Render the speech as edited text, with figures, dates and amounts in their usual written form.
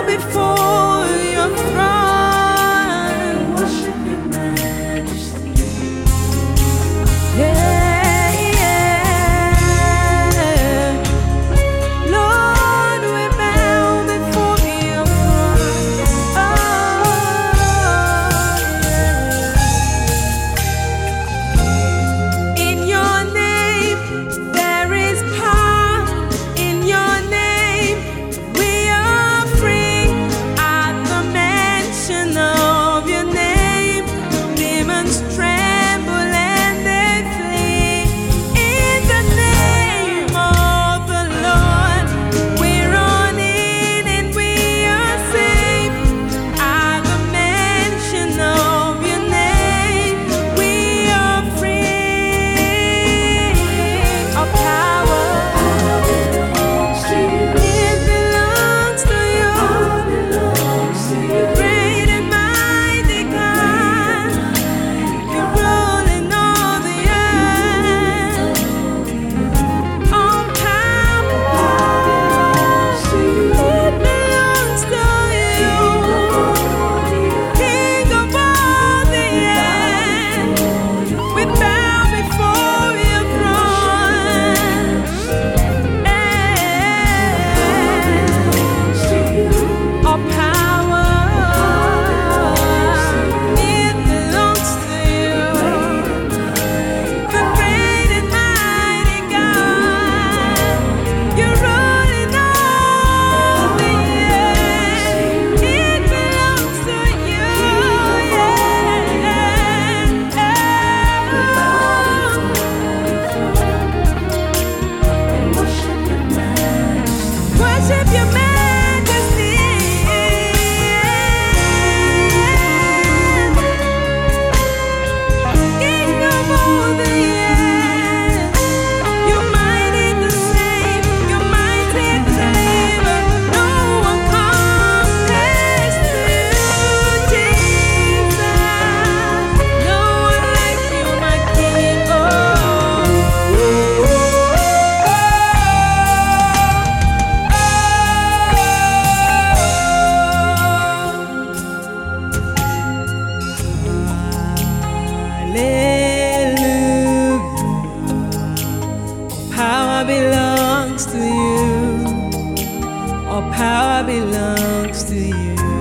before your throne. Worship your majesty. Yeah, yeah. Lord, we bow before your throne. Oh, yeah. In your name there is power. In your name we are free. At the mention of your name, demons tremble and they flee. In the name of the Lord, we run in and we are safe. At the mention of your name, we are free. Our power, it belongs to you. Great and mighty God, you're ruling all the earth. All power, it belongs to you. King of all the earth, we bow before your throne. All power, it belongs to you. The great and mighty God, you're ruling all the earth. It belongs to you, Worship your majesty. King of all the earth, you're mighty to save, you're mighty to deliver. No one compares to you, Jesus. No one like you, my King. Hallelujah. Power belongs to you. All power belongs to you.